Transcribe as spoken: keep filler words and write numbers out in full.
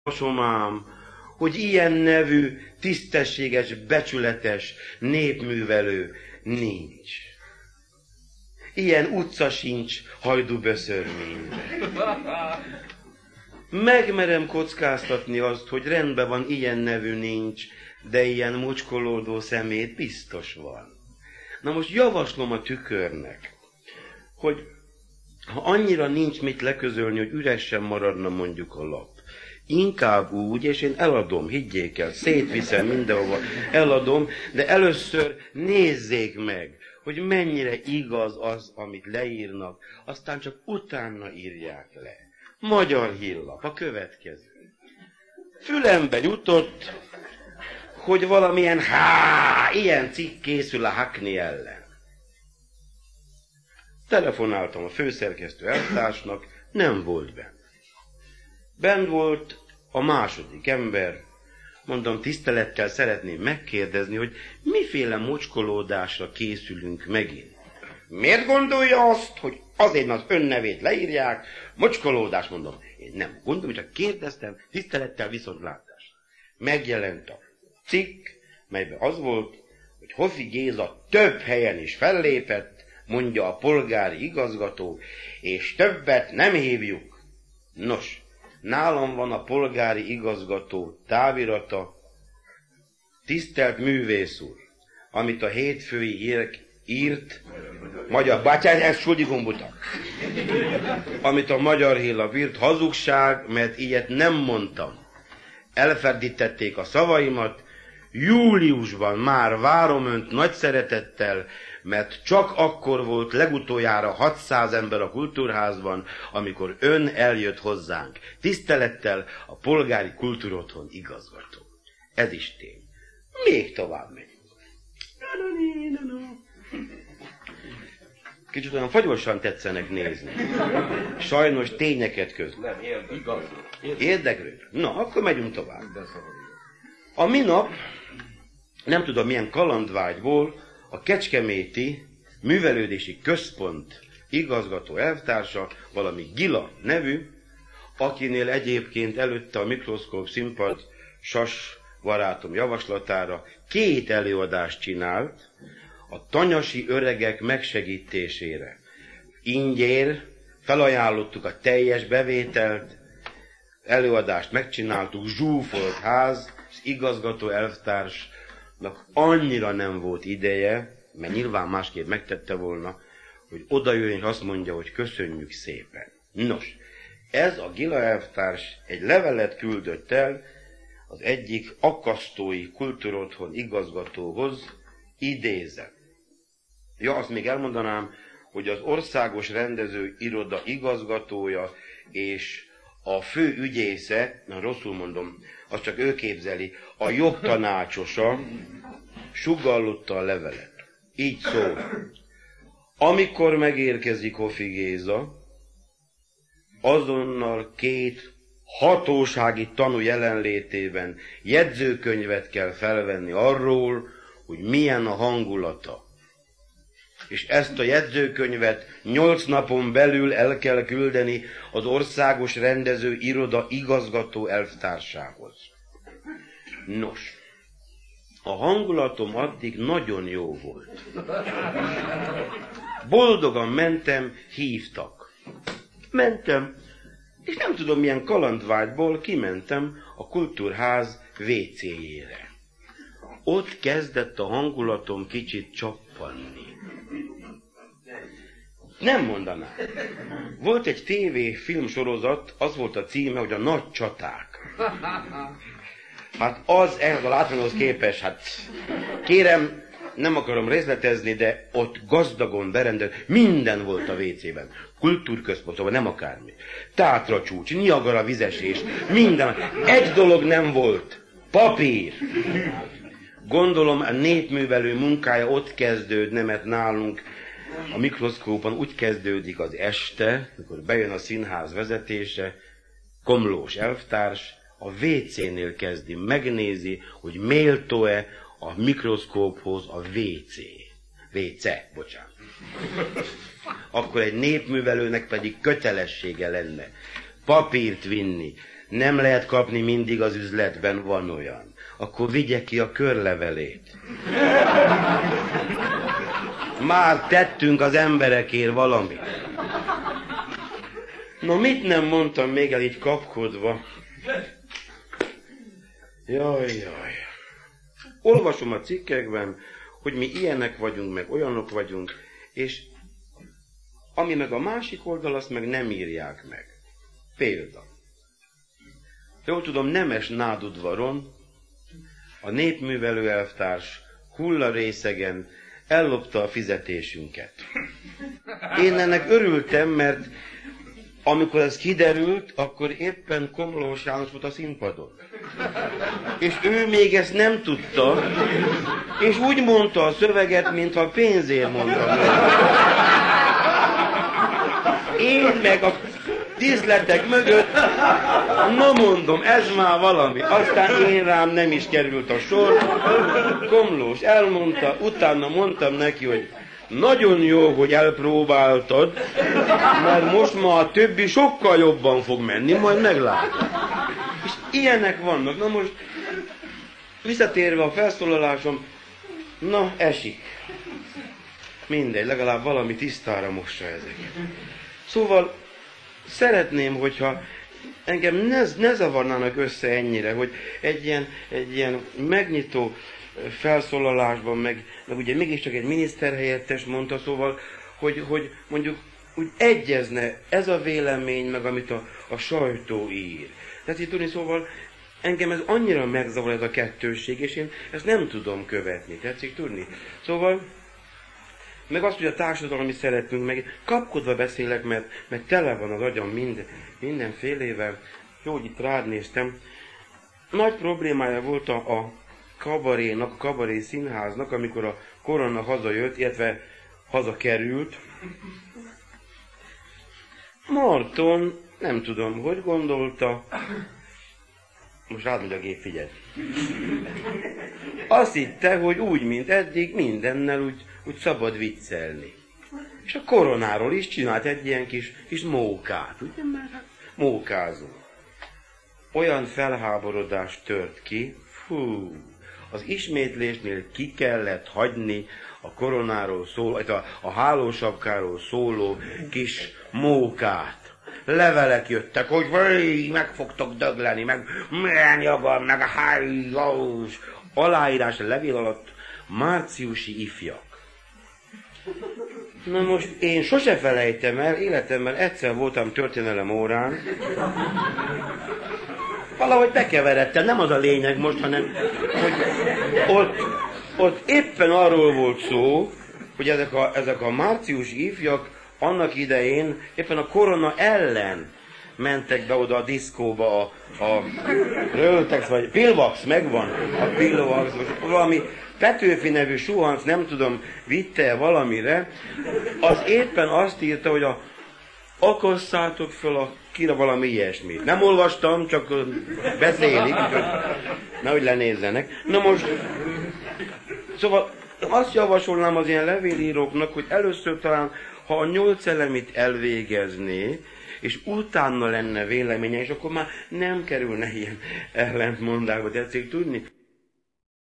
Somám, hogy ilyen nevű, tisztességes, becsületes népművelő nincs. Ilyen utca sincs Hajdúböszörményben. Megmerem kockáztatni azt, hogy rendben van, ilyen nevű nincs, de ilyen mocskolódó szemét biztos van. Na most javaslom a tükörnek, hogy ha annyira nincs mit leközölni, hogy üresen maradna mondjuk a lap, inkább úgy, és én eladom, higgyék el, szétviszem mindenhova, eladom, de először nézzék meg, hogy mennyire igaz az, amit leírnak, aztán csak utána írják le. Magyar Hírlap, a következő. Fülembe jutott, hogy valamilyen há, ilyen cikk készül a Hackney ellen. Telefonáltam a főszerkesztő elvtársnak, nem volt benne. Bent volt a második ember, mondom, tisztelettel szeretném megkérdezni, hogy miféle mocskolódásra készülünk megint. Miért gondolja azt, hogy azért az ön nevét leírják, mocskolódás, mondom. Én nem gondolom, csak kérdeztem, tisztelettel viszontlátás. Megjelent a cikk, melyben az volt, hogy Hofi Géza több helyen is fellépett, mondja a polgári igazgató, és többet nem hívjuk. Nos, nálam van a polgári igazgató távirata, tisztelt művész úr, amit a hétfői hírek írt, magyar, bátyám, ez Suldigombuta, amit a Magyar Hírlap írt, hazugság, mert ilyet nem mondtam. Elferdítették a szavaimat, júliusban már várom önt nagy szeretettel, mert csak akkor volt legutoljára hatszáz ember a Kultúrházban, amikor ön eljött hozzánk. Tisztelettel a polgári kultúrotthon igazgató. Ez is tény. Még tovább megyünk. Kicsit olyan fagyosan tetszenek nézni. Sajnos tényeket közül. Nem, igaz. Érdeklő. Na, akkor megyünk tovább. A minap, nem tudom milyen kalandvágyból, a Kecskeméti Művelődési Központ igazgató elvtársa, valami Gila nevű, akinél egyébként előtte a mikroszkóp színpad Sas barátom javaslatára két előadást csinált a tanyasi öregek megsegítésére. Ingyér, felajánlottuk a teljes bevételt, előadást megcsináltuk, zsúfolt ház, az igazgató elvtársnak annyira nem volt ideje, mert nyilván másképp megtette volna, hogy odajöjjön és azt mondja, hogy köszönjük szépen. Nos, ez a Gila elvtárs egy levelet küldött el az egyik akasztói kultúrotthon igazgatóhoz, idézem. Ja, azt még elmondanám, hogy az országos rendező iroda igazgatója és a fő ügyésze, na rosszul mondom, azt csak ő képzeli, a jogtanácsosa sugallott a levelet. Így szól. Amikor megérkezik Hofi Géza, azonnal két hatósági tanú jelenlétében jegyzőkönyvet kell felvenni arról, hogy milyen a hangulata. És ezt a jegyzőkönyvet nyolc napon belül el kell küldeni az országos rendező iroda igazgató elvtársához. Nos, a hangulatom addig nagyon jó volt. Boldogan mentem, hívtak. Mentem, és nem tudom milyen kalandvágyból kimentem a Kultúrház vécéjére. Ott kezdett a hangulatom kicsit csappanni. Nem mondanám. Volt egy tévé filmsorozat, az volt a címe, hogy a Nagy Csaták. Hát az ehhez a látványhoz képest, hát kérem, nem akarom részletezni, de ott gazdagon berendelt, minden volt a vécében. Kultúrközpontban, nem akármi. Tátra csúcs, Niagara vizesés, minden. Egy dolog nem volt. Papír. Gondolom a népművelő munkája ott kezdődne, mert nálunk a mikroszkópon úgy kezdődik az este, amikor bejön a színház vezetése, Komlós elvtárs, a vécénél kezdi, megnézi, hogy méltó-e a mikroszkóphoz a vécé. Véce, bocsánat. Akkor egy népművelőnek pedig kötelessége lenne papírt vinni, Nem lehet kapni mindig az üzletben, van olyan. Akkor vigye ki a körlevelét. Már tettünk az emberekért valamit. No, mit nem mondtam még el így kapkodva? Jaj, jaj. Olvasom a cikkekben, hogy mi ilyenek vagyunk, meg olyanok vagyunk, és ami meg a másik oldal, azt meg nem írják meg. Példa. Jól tudom, Nemes Nádudvaron a népművelő elvtárs hullarészegen ellopta a fizetésünket. Én ennek örültem, mert amikor ez kiderült, akkor éppen Komlós János volt a színpadon. És ő még ezt nem tudta, és úgy mondta a szöveget, mintha pénzért mondta. Én meg a díszletek mögött, na mondom, ez már valami. Aztán én rám nem is került a sor. Komlós elmondta, utána mondtam neki, hogy nagyon jó, hogy elpróbáltad, mert most már a többi sokkal jobban fog menni, majd meglátod. És ilyenek vannak. Na most, visszatérve a felszólalásom, na esik. Mindegy, legalább valami tisztára mossa ezeket. Szóval szeretném, hogyha engem ne, ne zavarnának össze ennyire, hogy egy ilyen, egy ilyen megnyitó felszólalásban, meg, meg ugye mégiscsak egy miniszterhelyettes mondta, szóval, hogy, hogy mondjuk úgy egyezne ez a vélemény, meg amit a, a sajtó ír. Tehát így tudni, szóval engem ez annyira megzavar ez a kettősség, és én ezt nem tudom követni, tetszik tudni? Szóval, meg azt, hogy a társadalmi szeretünk, meg kapkodva beszélek, mert, mert tele van az agyam minden, mindenfélével. Jó, hogy itt rád néztem. Nagy problémája volt a, a kabarénak, a kabaré színháznak, amikor a korona hazajött, illetve hazakerült. Marton, nem tudom, hogy gondolta, most rád megy a gép, figyelj. Azt hitte, hogy úgy, mint eddig, mindennel úgy, úgy szabad viccelni. És a koronáról is csinált egy ilyen kis, kis mókát, ugye, mert hát mókázunk. Olyan felháborodás tört ki, fú, az ismétlésnél ki kellett hagyni a koronáról szóló, a, a hálósapkáról szóló kis mókát. Levelek jöttek, hogy vöj, meg fogtok dögleni, meg milyen jogom, meg a hájós. Aláírás a levél alatt márciusi ifjak. Na most én sose felejtem el, életemben egyszer voltam történelem órán, valahogy bekeveredtem, nem az a lényeg most, hanem hogy ott, ott éppen arról volt szó, hogy ezek a, ezek a márciusi ifjak annak idején éppen a korona ellen mentek be oda a diszkóba, a, a Röltex, vagy Pilvax, megvan a Pilvax, valami Petőfi nevű suhanc, nem tudom, vitte valamire, az éppen azt írta, hogy a akasszátok föl a kira valami ilyesmi. Nem olvastam, csak beszélik, nehogy lenézzenek. Na most, szóval azt javasolnám az ilyen levélíróknak, hogy először talán, ha a nyolc elemit elvégezné, és utána lenne véleménye, és akkor már nem kerülne ilyen ellentmondába, tetszik tudni?